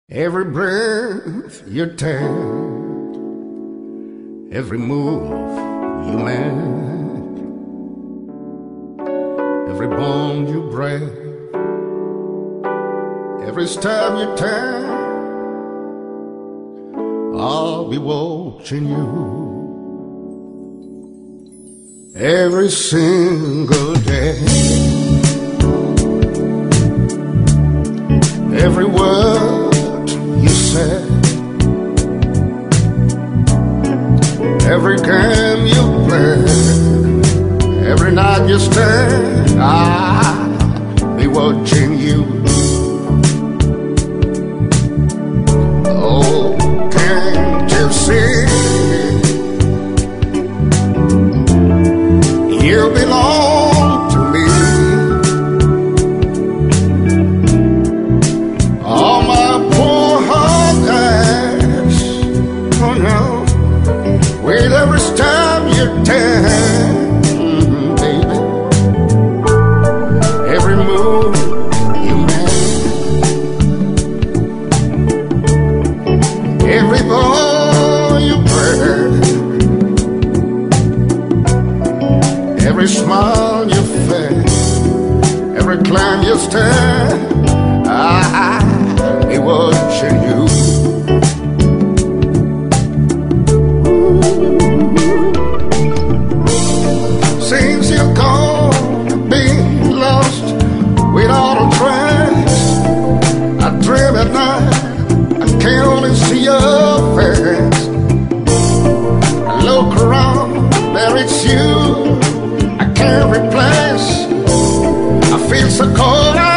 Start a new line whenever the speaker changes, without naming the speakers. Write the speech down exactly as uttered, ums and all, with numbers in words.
Every breath you take, every move you make, every bone you break, every step you take, I'll be watching you every single day. Every word you say, every game you play, every night you stay, I'll be watching you. Oh, can't you see? You belong to me. All my poor heart aches, oh no, with every step you take, mm, baby, every move you make, every bone you break, every smile you face, every climb you stand, I'll be watching you. Seems you're gonna be lost without a trace. I dream at night, I can only see your face. I look around, there it's you I can't replace. I feel so cold.